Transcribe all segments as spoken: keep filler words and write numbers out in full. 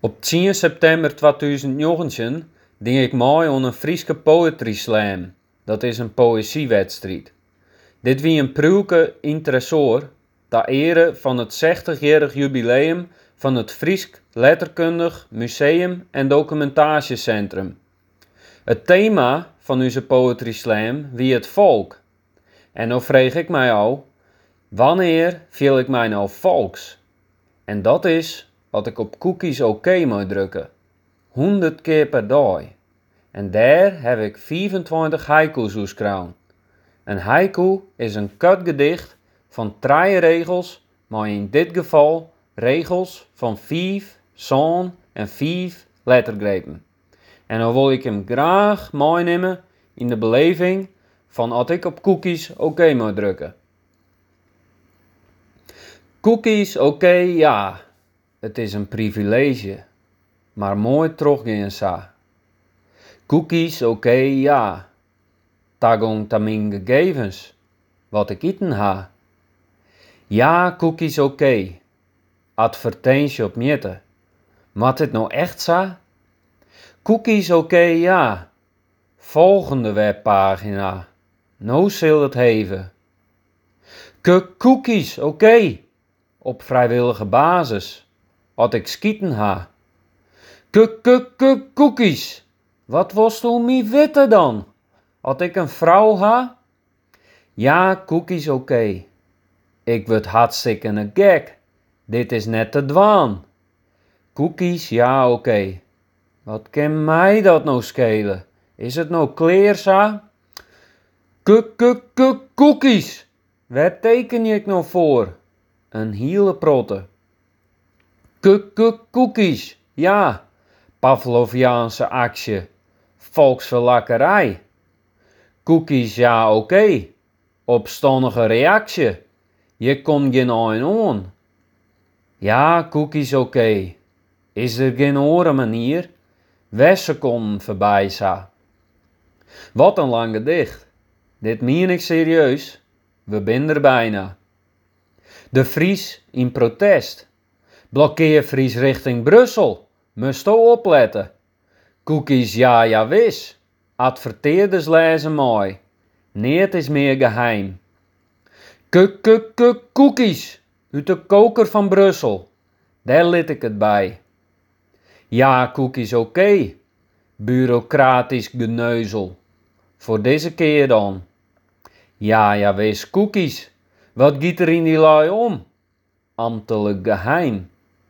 Op tien september tweeduizend negentien deed ik mee aan een Frieske Poetry Slam. Dat is een poëziewedstrijd. Dit wie een pruwke interessor ter ere van het zestigjarig jubileum van het Friesk Letterkundig Museum en Documentatiecentrum. Het thema van onze Poetry Slam wie het volk. En nou vreeg ik mij al, wanneer viel ik mij nou volks? En dat is wat ik op cookies oké moet drukken. honderd keer per dag. En daar heb ik vijfentwintig haiku's uitgekraan. Een haiku is een kort gedicht van drie regels, maar in dit geval regels van vijf, zo'n en vijf lettergrepen. En dan wil ik hem graag meenemen in de beleving van wat ik op cookies oké moet drukken. Cookies oké, ja. Het is een privilege, maar mooi teruggaan sa. Cookies oké, ja. Tagong ta mijn gegevens, wat ik eten ha. Ja, cookies oké. Advertentie op mietten. Mat het nou echt sa? Cookies oké, ja. Volgende webpagina. Nou zul het heven. Ke cookies oké. Op vrijwillige basis. Wat ik skieten ha. Ke ke ke cookies. Wat was toen mij witte dan? Had ik een vrouw ha? Ja, cookies oké. Ik word hartstikke een gek. Dit is net te dwaan. Cookies, ja oké. Wat kan mij dat nou schelen? Is het nou kleersa? Ke ke ke cookies. Waar teken ik nou voor? Een hele protte. Ke ke cookies. Ja, Pavloviaanse actie. Volksverlakkerij. Cookies, ja oké. Opstandige reactie. Je komt geen een aan. Ja, cookies oké. Is er geen andere manier? Wessen komen voorbij sa. Wat een lang gedicht. Dit meen ik serieus. We zijn er bijna. De Fries in protest. Blokkeer Fries richting Brussel. Must u opletten. Cookies, ja, ja, wis. Adverteerders lezen mooi. Neert is meer geheim. Ke, ke, ke, cookies. Uit de koker van Brussel. Daar lit ik het bij. Ja, cookies oké. Bureaucratisch geneuzel. Voor deze keer dan. Ja, ja, wees cookies. Wat giet er in die lui om? Ambtelijk geheim.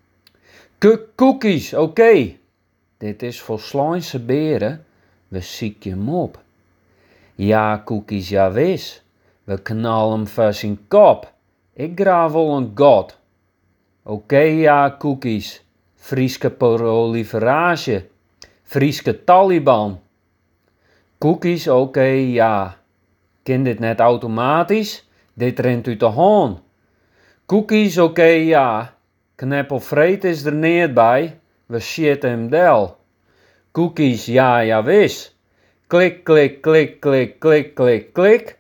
Ke cookies, oké. Dit is voor Slaanse beren. We ziek je hem op. Ja, cookies, ja, wees. We knallen hem voor zijn kop. Ik graaf wel een god. Oké, ja, cookies. Frieske proliferage. Frieske Taliban. Cookies, oké, ja. Kan dit net automatisch? Dit rent uit de hand. Cookies, oké, ja. Kneppelvreet is er neer bij. We shit hem del. Cookies, ja, ja, wis. Klik, klik, klik, klik, klik, klik, klik.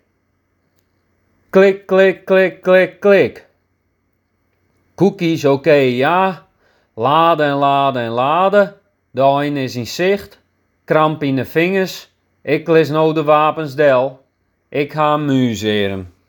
Klik, klik, klik, klik, klik. Cookies, oké, ja. Laden en laden en laden. De een is in zicht. Kramp in de vingers. Ik lees nou de wapens del. Ik ga hem museren.